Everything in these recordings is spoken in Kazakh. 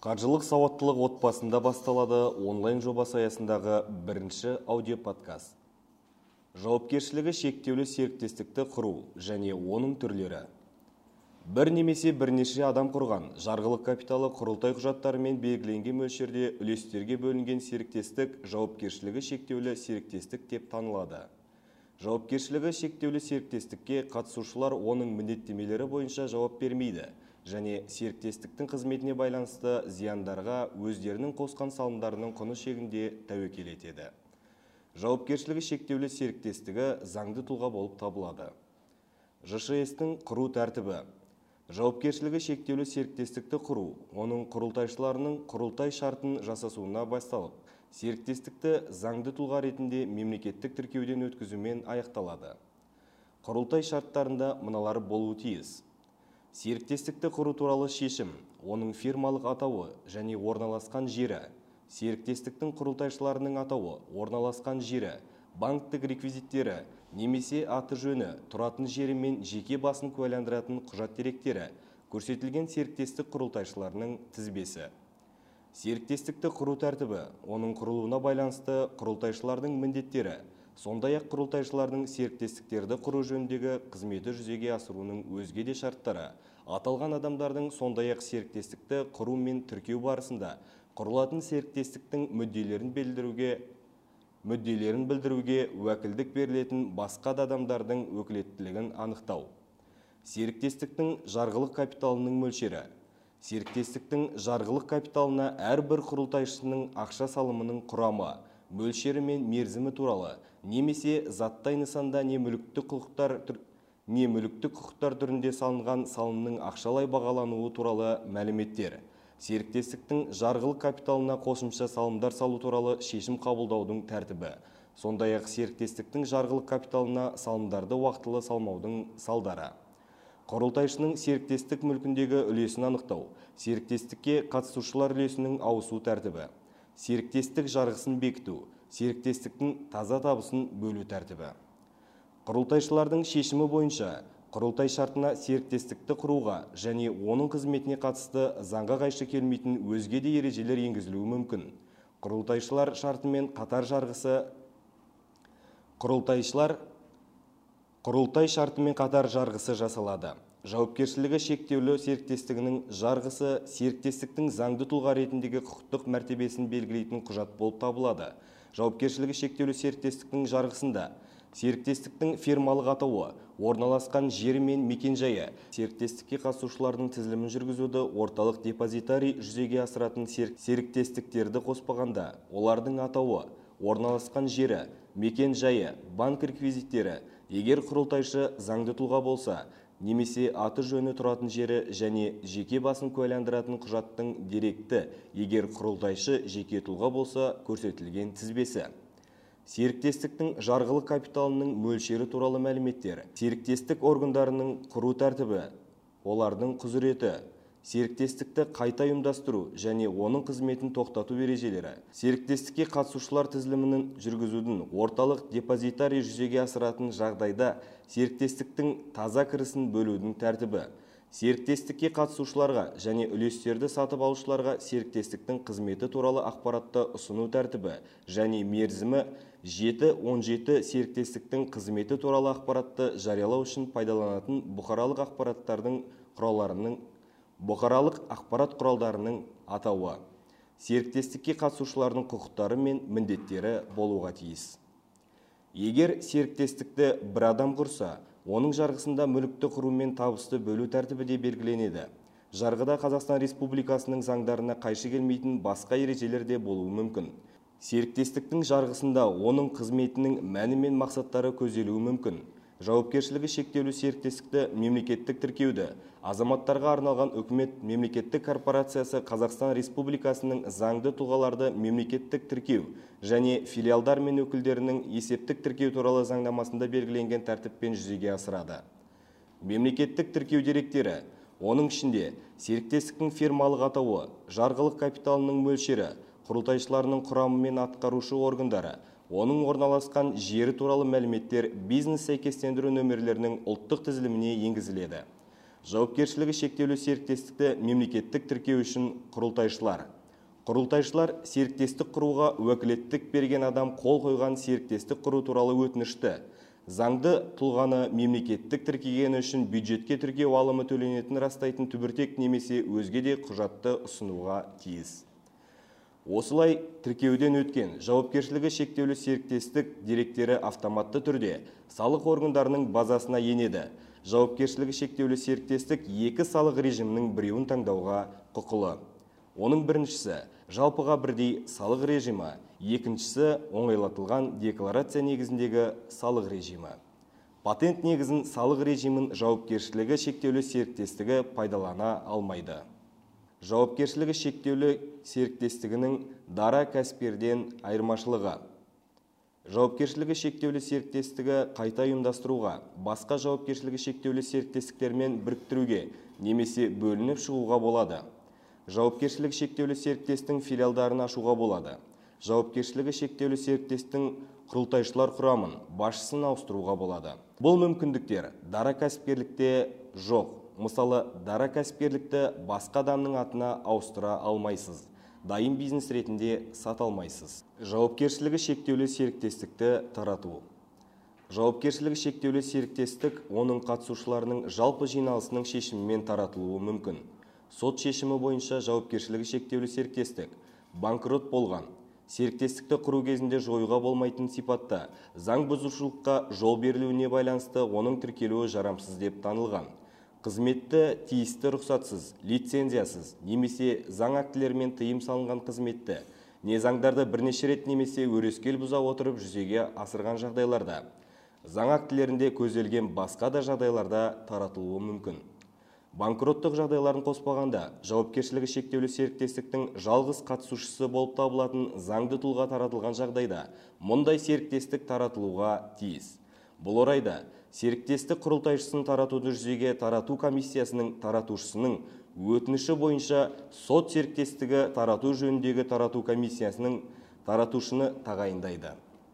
Қаржылық сауаттылық отбасында басталады онлайн жобасы аясындағы бірінші аудиоподкаст. Жауапкершілігі шектеулі серіктестікті құру және оның түрлері. Бір немесе бірнеше адам құрған, жарғылық капиталы құрылтай құжаттарымен белгіленген мөлшерде үлестерге бөлінген серіктестік жауапкершілігі шектеулі серіктестік деп танылады. Жауапкершілігі шектеулі серіктестікке қатысушылар оның міндеттемелері бойынша жауап бермейді және серіктестіктің қызметіне байланысты зияндарға өздерінің қосқан салымдарының құны шегінде тәуекел етеді. Жауапкершілігі шектеулі серіктестігі заңды тұлға болып табылады. ЖШС-тің құру тәртібі. Жауапкершілігі шектеулі серіктестікті құру, оның құрылтайшыларының құрылтай шартын жасасуына басталып, серіктестікті заңды тұлға ретінде мемлекеттік тіркеуден өткізумен аяқталады. Құрылтай шарттарында мыналар болуы тиіс. Серіктестікті құру туралы шешім, оның фирмалық атауы және орналасқан жері, серіктестіктің құрылтайшыларының атауы, орналасқан жері, банктік реквизиттері, немесе аты жөні, тұратын жері мен жеке басын куәландыратын құжат деректері, көрсетілген серіктестік құрылтайшыларының тізбесі. Серіктестікті құру тәртібі, оның құрылуына байланысты құрылтайшылардың міндеттері, сондай-ақ құрылтайшылардың серіктестіктерді құру жөніндегі қызметі жүзеге асыруының өзге де шарттары, аталған адамдардың сондай-ақ серіктестікті құру мен тіркеу барысында құрылатын серіктестіктің мүдделерін білдіруге уәкілдік берілетін басқа да адамдардың өкілеттілігін анықтау. Серіктестіктің жарғылық капиталының мөлшері. Серіктестіктің жарғылық капиталына әрбір құрылтайшысының ақша салымының құрамы, мөлшері мен мерзімі туралы, немесе заттай нысанда не мүліктік құқықтар түрінде салынған салымның ақшалай бағалануы туралы мәліметтер. Серіктестіктің жарғылық капиталына қосымша салымдар салу туралы шешім қабылдаудың тәртібі. Сондай-ақ серіктестіктің жарғылық капиталына салымдарды уақытылы салмаудың салдары. Құрылтайшының серіктестік мүлкіндегі үлесін анықтау. Серіктестікке қатысушылар үлесінің ауысу тәртібі. Серіктестік жарғысын бекіту. Серіктестіктің таза табысын бөлу тәртібі. Құрылтайшылардың шешімі бойынша құрылтай шартына серіктестікті құруға және оның қызметіне қатысты заңға қайшы келмейтін өзге де ережелер енгізілуі мүмкін. Құрылтай шартымен қатар жарғысы жасалады. Жауапкершілігі шектеулі серіктестігінің жарғысы серіктестіктің заңды тұлға ретіндегі құқықтық мәртебесін белгілейтін құжат болып табылады. Жауапкершілігі шектеулі серіктестіктің жарғысында серіктестіктің фирмалық атауы, орналасқан жері мен мекен-жайы, серіктестікке қатысушылардың тізілімін жүргізуді орталық депозитарий жүзеге асыратын серіктестіктерді қоспағанда, олардың атауы, орналасқан жері, мекен-жайы, банк реквизиттері, егер құрылтайшы заңды тұлға болса, немесе аты жөні тұратын жері және жеке басын куәландыратын құжаттың деректі, егер құрылтайшы жеке тұлға болса, көрсетілген тізбесі. Серіктестіктің жарғылық капиталының мөлшері туралы мәліметтер. Серіктестік органдарының құру тәртібі, олардың құзыреті, серіктестікті қайта ұйымдастыру және оның қызметін тоқтату ережелері. Серіктестікке қатысушылар тізілімінің жүргізудің орталық депозитарий жүзеге асыратын жағдайда серіктестіктің таза кірісін бөлудің тәртібі. Серіктестікке қатысушыларға және үлестерді сатып алушыларға серіктестіктің қызметі туралы ақпаратты ұсыну тәртібі және мерзімі 7-17 серіктестіктің қызметі туралы ақпаратты жариялау үшін пайдаланатын бұқаралық ақпарат құралдарының атауы. Серіктестікке қатысушылардың құқықтары мен міндеттері болуға тиіс. Егер серіктестікті бір адам құрса, оның жарғысында мүлікті құру мен табысты бөлу тәртібі де белгіленеді. Жарғыда Қазақстан Республикасының заңдарына қайшы келмейтін басқа ережелер де болуы мүмкін. Серіктестіктің жарғысында оның қызметінің мәні мен мақсаттары көзделуі мүмкін. Жауапкершілігі шектеулі серіктестікті мемлекеттік тіркеуді, азаматтарға арналған үкімет мемлекеттік корпорациясы Қазақстан Республикасының заңды тұлғаларды мемлекеттік тіркеу және филиалдар мен өкілдерінің есептік тіркеу туралы заңнамасында белгіленген тәртіппен жүзеге асырады. Мемлекеттік тіркеу деректері, оның ішінде серіктестіктің фирмалық атауы, жарғылық капиталының мөлшері, құрылтайшыларының құрамы мен атқарушы органдары, оның орналасқан жері туралы мәліметтер бизнес сәйкестендіру нөмірлерінің ұлттық тізіліміне енгізіледі. Жауапкершілігі шектеулі серіктестікті мемлекеттік тіркеу үшін құрылтайшылар. Құрылтайшылар серіктестік құруға уәкілеттік берген адам қол қойған серіктестік құру туралы өтінішті заңды тұлғаны мемлекеттік тіркегені үшін бюджетке тіркеу алымы төленетін растайтын түбіртек немесе өзге де құжатты ұсынуға тиіс. Осылай тіркеуден өткен жауапкершілігі шектеулі серіктестік деректері автоматты түрде салық органдарының базасына енеді. Жауапкершілігі шектеулі серіктестік екі салық режимінің біреуін таңдауға құқылы. Оның біріншісі жалпыға бірдей салық режимі, екіншісі оңайлатылған декларация негізіндегі салық режимі. Патент негізін салық режимін жауапкершілігі шектеулі серіктестігі пайдалана алмайды. Жауапкершілігі шектеулі серіктестігінің дара кәсіпкерден айырмашылығы. Жауапкершілігі шектеулі серіктестігі қайта ұйымдастыруға, басқа жауапкершілігі шектеулі серіктестіктермен біріктіруге немесе бөлініп шығуға болады. Жауапкершілігі шектеулі серіктестің филиалдарын ашуға болады. Жауапкершілігі шектеулі серіктестің құрылтайшылар құрамын, басшысын ауыстыруға болады. Бұл мүмкіндіктер дара кәсіпкерлікте жоқ. Мысалы, дара кәсіпкерлікті басқа адамның атына ауыстыра алмайсыз. Дайын бизнес ретінде сата алмайсыз. Жауапкершілігі шектеулі серіктестікті тарату. Жауапкершілігі шектеулі серіктестік оның қатысушыларының жалпы жиналысының шешімімен таратылуы мүмкін. Сот шешімі бойынша жауапкершілігі шектеулі серіктестік банкрот болған, серіктестікті құру кезінде жоюға болмайтын сипатта заң бұзушылыққа жол берілуіне байланысты оның тіркелуі жарамсыз деп танылған. Қызметті тиісті рұқсатсыз, лицензиясыз, немесе заң актілерімен тыйым салынған қызметті, не заңдарды бірнеше рет немесе өрескел бұза отырып жүзеге асырған жағдайларда, заң актілерінде көзделген басқа да жағдайларда таратылуы мүмкін. Банкроттық жағдайларын қоспағанда, жауапкершілігі шектеулі серіктестіктің жалғыз қатысушысы болып табылатын заңды тұлға таратылған жағдайда, мұндай серіктестік таратылуға тиіс. Бұл орайда, серіктестік құрылтайшысын таратуды жүзеге тарату комиссиясының таратушысының өтініші бойынша сот серіктестігі тарату жөніндегі тарату комиссиясының таратушыны тағайындайды.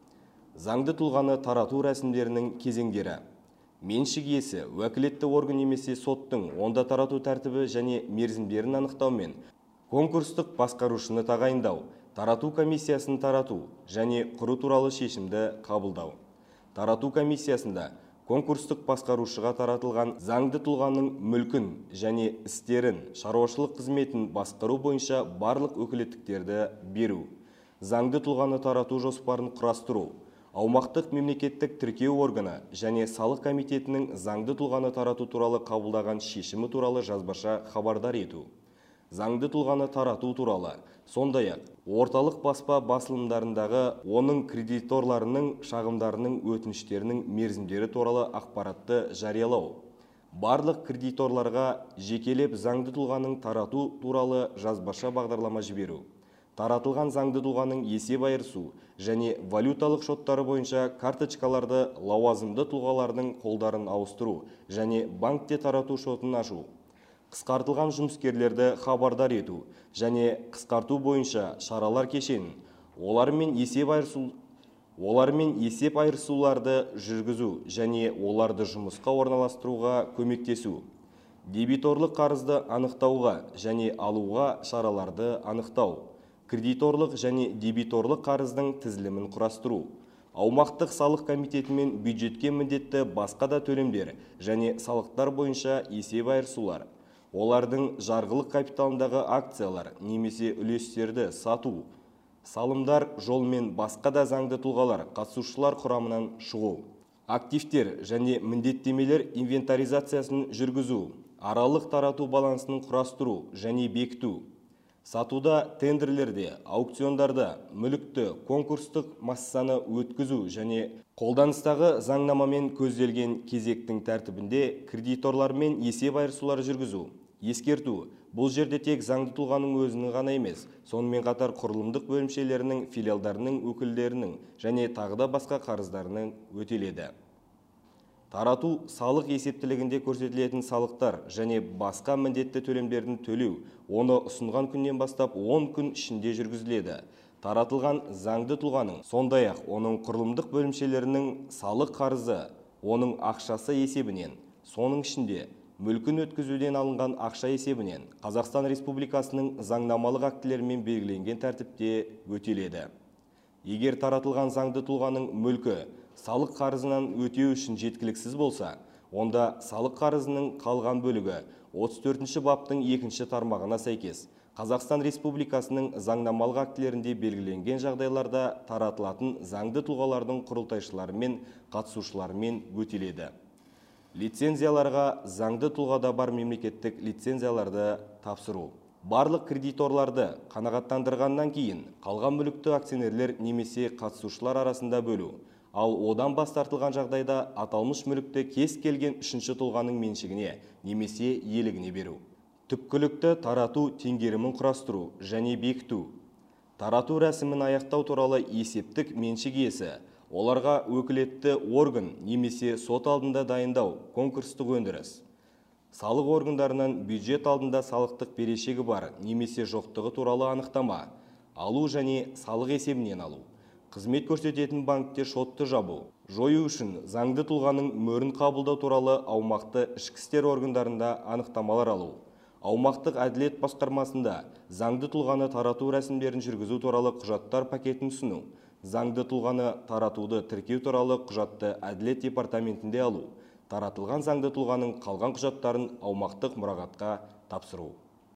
Заңды тұлғаны тарату рәсімдерінің кезеңдері. Меншік иесі, уәкілетті орган немесе соттың онда тарату тәртібі және мерзімдерін анықтаумен конкурстық басқарушыны тағайындау, тарату комиссиясын тарату және құру туралы шешімді қабылдау. Тарату комиссиясында конкурстық басқарушыға таратылған заңды тұлғаның мүлкін және істерін, шаруашылық қызметін басқару бойынша барлық өкілеттіктерді беру. Заңды тұлғаны тарату жоспарын құрастыру. Аумақтық мемлекеттік тіркеу органы және салық комитетінің заңды тұлғаны тарату туралы қабылдаған шешімі туралы жазбаша хабардар ету. Заңды тұлғаны тарату туралы, сондай-ақ орталық баспа басылымдарындағы оның кредиторларының шағымдарының өтініштерінің мерзімдері туралы ақпаратты жариялау. Барлық кредиторларға жекелеп заңды тұлғаның тарату туралы жазбаша бағдарлама жіберу. Таратылған заңды тұлғаның есеп айырысу және валюталық шоттары бойынша карточкаларды лауазымды тұлғалардың қолдарын ауыстыру және банкте тарату шотын ашу. Қысқартылған жұмыскерлерді хабардар ету және қысқарту бойынша шаралар кешенін, олармен есеп айырысуларды жүргізу және оларды жұмысқа орналастыруға көмектесу. Дебиторлық қарызды анықтауға және алуға шараларды анықтау. Кредиторлық және дебиторлық қарыздың тізілімін құрастыру. Аумақтық салық комитетімен бюджетке міндетті басқа да төлемдер және салықтар бойынша есеп айырысулар. Олардың жарғылық капиталындағы акциялар немесе үлестерді сату, салымдар жолмен басқа да заңды тұлғалар қатысушылар құрамынан шығу. Активтер және міндеттемелер инвентаризациясын жүргізу, аралық тарату балансының құрастыру және бекіту. Сатуда, тендерлерде, аукциондарда мүлікті конкурстық массаны өткізу және қолданыстағы заңнамамен көзделген кезектің тәртібінде кредиторлармен есеп айырысулар жүргізу. Ескерту, бұл жерде тек заңды тұлғаның өзінің ғана емес, сонымен қатар құрылымдық бөлімшелерінің, филиалдарының өкілдерінің және тағы да басқа қарыздарының өтеледі. Тарату салық есептілігінде көрсетілетін салықтар және басқа міндетті төлемдердің төлеу, оны ұсынған күннен бастап 10 күн ішінде жүргізіледі. Таратылған заңды тұлғаның, сондай-ақ оның құрылымдық бөлімшелерінің салық қарызы, оның ақшасы есебінен, соның ішінде мүлкін өткізуден алынған ақша есебінен Қазақстан Республикасының заңнамалық актілерімен белгіленген тәртіпте өтеледі. Егер таратылған заңды тұлғаның мүлкі салық қарызынан өтеу үшін жеткіліксіз болса, онда салық қарызының қалған бөлігі 34-ші баптың 2-ші тармағына сәйкес Қазақстан Республикасының заңнамалық актілерінде белгіленген жағдайларда таратылатын заңды тұлғалардың құрылтайшылары мен қатысушыларымен өтеледі. Лицензияларға заңды тұлғада бар мемлекеттік лицензияларды тапсыру. Барлық кредиторларды қанағаттандырғаннан кейін қалған мүлікті акционерлер немесе қатысушылар арасында бөлу, ал одан бас тартылған жағдайда аталмыш мүлікті кез келген үшінші тұлғаның меншігіне немесе иелігіне беру. Түпкілікті тарату теңгерімін құрастыру және бекіту. Тарату рәсімін аяқтау туралы есептік меншік иесі, оларға өкілетті орган немесе сот алдында дайындау, конкурстық өндіріс. Салық органдарынан бюджет алдында салықтық берешегі бар немесе жоқтығы туралы анықтама, алу және салық есебінен алу. Қызмет көрсететін банкте шотты жабу, жою үшін заңды тұлғаның мөрін қабылдау туралы аумақты ішкі істер органдарында анықтамалар алу. Аумақтық әділет басқармасында заңды тұлғаны тарату рәсімдерін жүргізу туралы құжаттар пакетін ұсыну, заңды тұлғаны таратуды тіркеу туралы құжатты әділет департаментінде алу, таратылған заңды тұлғаның қалған құжаттарын аумақтық мұрағатқа тапсыру.